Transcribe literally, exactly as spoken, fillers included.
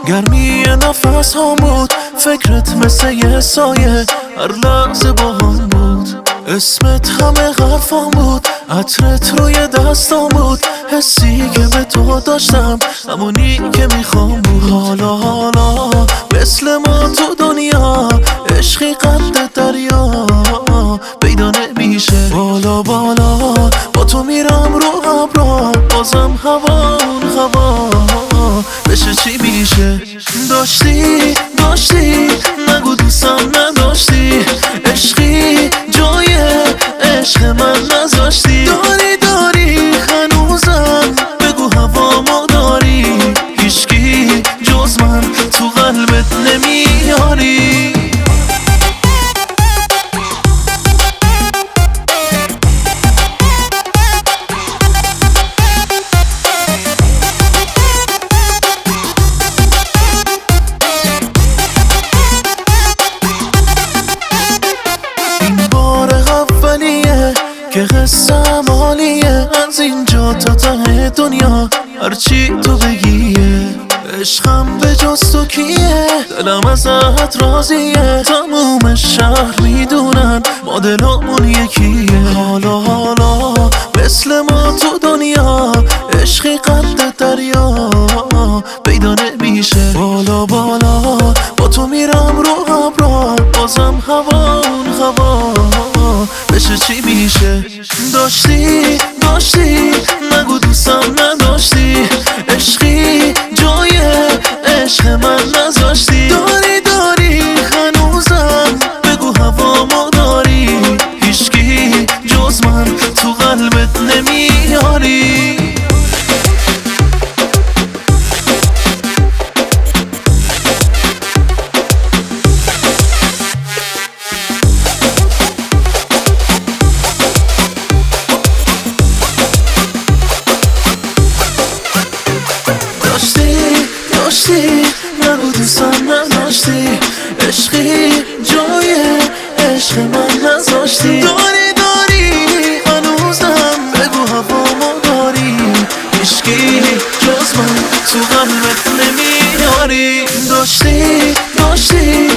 گرمی نفس ها بود، فکرت مثل یه سایه هر لحظه با هم بود. اسمت همه حرفام بود، عطرت روی دستام بود. حسی که به تو داشتم همونی که میخوام بود. حالا حالا مثل ما تو دنیا عشقی قد دریا پیدا نمیشه. بالا بالا با تو میرم رو ابرا، بازم هوا اون هوا بشه چی میشه. داشتی داشتی نگو دوستم نداشتی، عشقی جای عشق من نذاشتی. داری داری هنوزم بگو هوامو داری، هیچکی جز من تو قلبت نمیاری. که قصم حالیه از اینجا تا ته دنیا، هرچی تو بگیه. عشقم به جز تو کیه، دلم ازت راضیه. تموم شهر میدونن ما دلمون یکیه. حالا حالا مثل ما تو دنیا عشقی قد دریا پیدا نمیشه. بالا بالا با تو میرم رو ابرا، بازم هوا اون هوا بشه چی میشه. داشتی داشتی نگو دوستم نداشتی، عشقی جای عشق من نذاشتی. داری داری هنوزم بگو هوامو داری، هیچکی جز من تو قلبت نمیاری. نگو دوستم نداشتی، عشقی جای عشق من نذاشتی. داری داری هنوزم بگو هوامو داری، هیچکی جز من تو قلبت نمیاری. داشتی داشتی